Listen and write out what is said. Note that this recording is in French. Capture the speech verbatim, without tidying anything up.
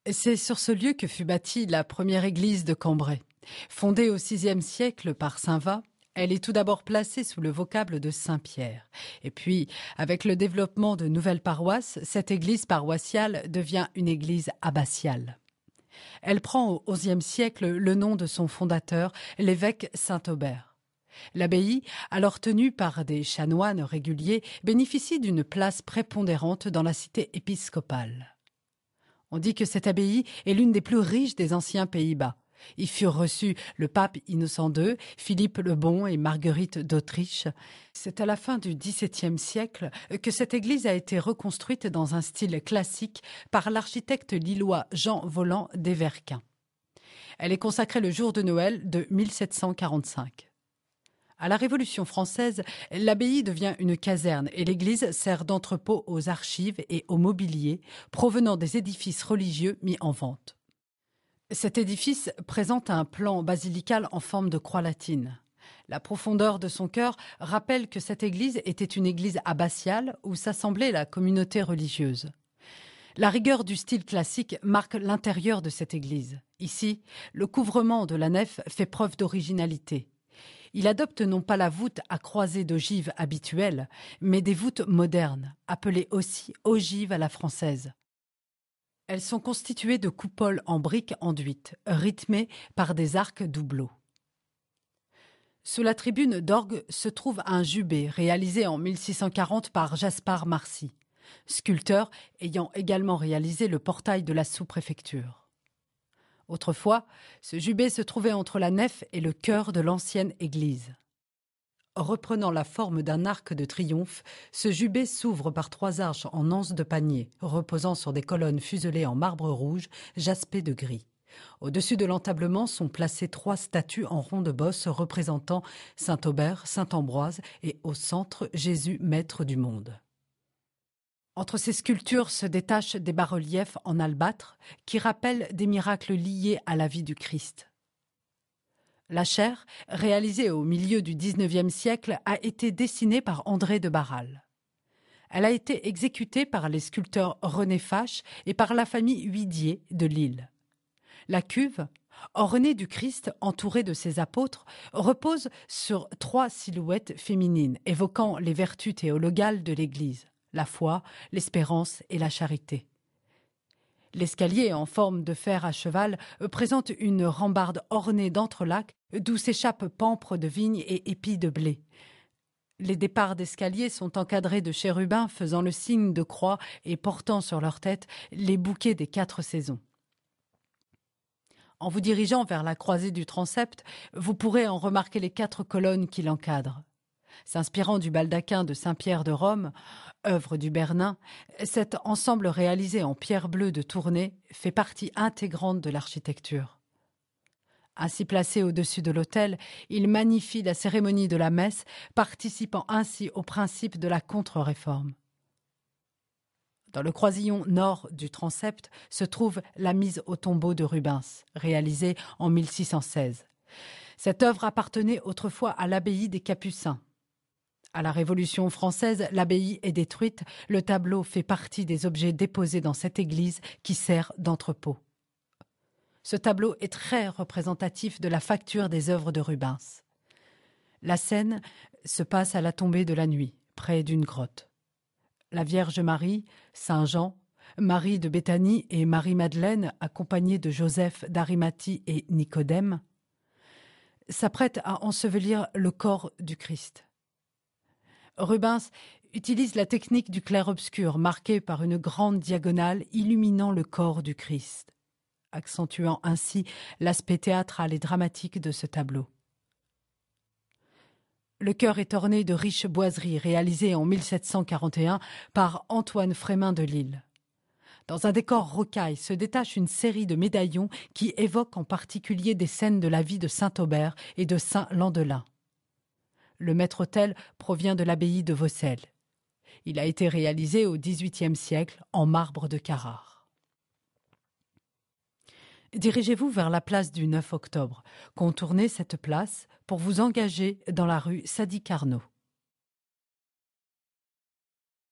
C'est sur ce lieu que fut bâtie la première église de Cambrai. Fondée au sixième siècle par saint Va, elle est tout d'abord placée sous le vocable de Saint-Pierre. Et puis, avec le développement de nouvelles paroisses, cette église paroissiale devient une église abbatiale. Elle prend au onzième siècle le nom de son fondateur, l'évêque Saint-Aubert. L'abbaye, alors tenue par des chanoines réguliers, bénéficie d'une place prépondérante dans la cité épiscopale. On dit que cette abbaye est l'une des plus riches des anciens Pays-Bas. Y furent reçus le pape Innocent deux, Philippe le Bon et Marguerite d'Autriche. C'est à la fin du dix-septième siècle que cette église a été reconstruite dans un style classique par l'architecte lillois Jean Voland d'Héverquin. Elle est consacrée le jour de Noël de mille sept cent quarante-cinq. À la Révolution française, l'abbaye devient une caserne et l'église sert d'entrepôt aux archives et au mobilier provenant des édifices religieux mis en vente. Cet édifice présente un plan basilical en forme de croix latine. La profondeur de son chœur rappelle que cette église était une église abbatiale où s'assemblait la communauté religieuse. La rigueur du style classique marque l'intérieur de cette église. Ici, le couvrement de la nef fait preuve d'originalité. Il adopte non pas la voûte à croisée d'ogives habituelle, mais des voûtes modernes, appelées aussi ogives à la française. Elles sont constituées de coupoles en briques enduites, rythmées par des arcs doubleaux. Sous la tribune d'orgue se trouve un jubé réalisé en mille six cent quarante par Jaspard Marcy, sculpteur ayant également réalisé le portail de la sous-préfecture. Autrefois, ce jubé se trouvait entre la nef et le chœur de l'ancienne église. Reprenant la forme d'un arc de triomphe, ce jubé s'ouvre par trois arches en anse de panier, reposant sur des colonnes fuselées en marbre rouge, jaspé de gris. Au-dessus de l'entablement sont placées trois statues en rond de bosse représentant saint Aubert, saint Ambroise et au centre Jésus, maître du monde. Entre ces sculptures se détachent des bas-reliefs en albâtre qui rappellent des miracles liés à la vie du Christ. La chaire, réalisée au milieu du dix-neuvième siècle, a été dessinée par André de Barral. Elle a été exécutée par les sculpteurs René Fache et par la famille Huidier de Lille. La cuve, ornée du Christ entouré de ses apôtres, repose sur trois silhouettes féminines évoquant les vertus théologales de l'Église. La foi, l'espérance et la charité. L'escalier en forme de fer à cheval présente une rambarde ornée d'entrelacs d'où s'échappent pampres de vigne et épis de blé. Les départs d'escalier sont encadrés de chérubins faisant le signe de croix et portant sur leur tête les bouquets des quatre saisons. En vous dirigeant vers la croisée du transept, vous pourrez en remarquer les quatre colonnes qui l'encadrent. S'inspirant du baldaquin de Saint-Pierre de Rome, œuvre du Bernin, cet ensemble réalisé en pierre bleue de Tournai fait partie intégrante de l'architecture. Ainsi placé au-dessus de l'autel, il magnifie la cérémonie de la messe, participant ainsi au principe de la contre-réforme. Dans le croisillon nord du transept se trouve la mise au tombeau de Rubens, réalisée en mille six cent seize. Cette œuvre appartenait autrefois à l'abbaye des Capucins. À la Révolution française, l'abbaye est détruite. Le tableau fait partie des objets déposés dans cette église qui sert d'entrepôt. Ce tableau est très représentatif de la facture des œuvres de Rubens. La scène se passe à la tombée de la nuit, près d'une grotte. La Vierge Marie, Saint Jean, Marie de Béthanie et Marie-Madeleine, accompagnée de Joseph d'Arimathie et Nicodème, s'apprêtent à ensevelir le corps du Christ. Rubens utilise la technique du clair-obscur marqué par une grande diagonale illuminant le corps du Christ, accentuant ainsi l'aspect théâtral et dramatique de ce tableau. Le chœur est orné de riches boiseries réalisées en mille sept cent quarante et un par Antoine Frémin de Lille. Dans un décor rocaille se détache une série de médaillons qui évoquent en particulier des scènes de la vie de saint Aubert et de saint Landelin. Le maître-autel provient de l'abbaye de Vaucelles. Il a été réalisé au dix-huitième siècle en marbre de Carrare. Dirigez-vous vers la place du neuf octobre. Contournez cette place pour vous engager dans la rue Sadi Carnot.